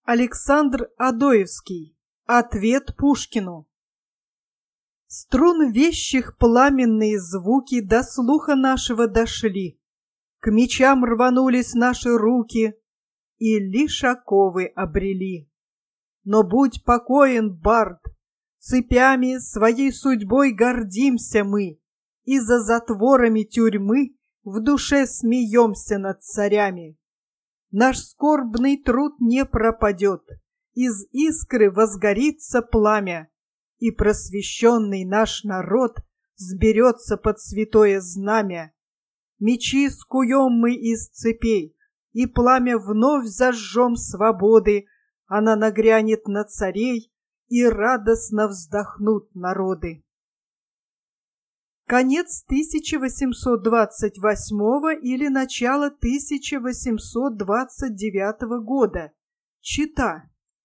Александр Адоевский. Ответ Пушкину. Струн вещих пламенные звуки до слуха нашего дошли. К мечам рванулись наши руки, и лишь оковы обрели. Но будь покоен, бард, цепями своей судьбой гордимся мы, и за затворами тюрьмы в душе смеемся над царями. Наш скорбный труд не пропадет, из искры возгорится пламя, и просвещенный наш народ сберется под святое знамя. Мечи скуем мы из цепей, и пламя вновь зажжем свободы, она нагрянет на царей, и радостно вздохнут народы. Конец 1828 или начало 1829 года. Чита.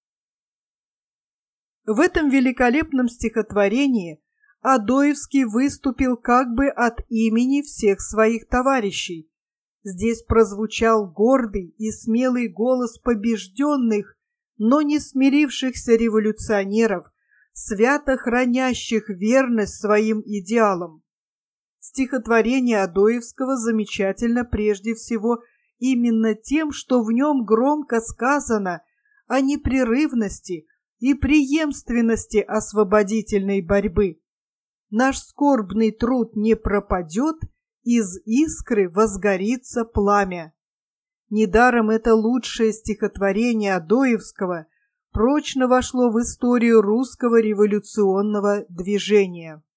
В этом великолепном стихотворении Адоевский выступил как бы от имени всех своих товарищей. Здесь прозвучал гордый и смелый голос побежденных, но не смирившихся революционеров, свято хранящих верность своим идеалам. Стихотворение Адоевского замечательно прежде всего именно тем, что в нем громко сказано о непрерывности и преемственности освободительной борьбы. Наш скорбный труд не пропадет, из искры возгорится пламя. Недаром это лучшее стихотворение Адоевского прочно вошло в историю русского революционного движения.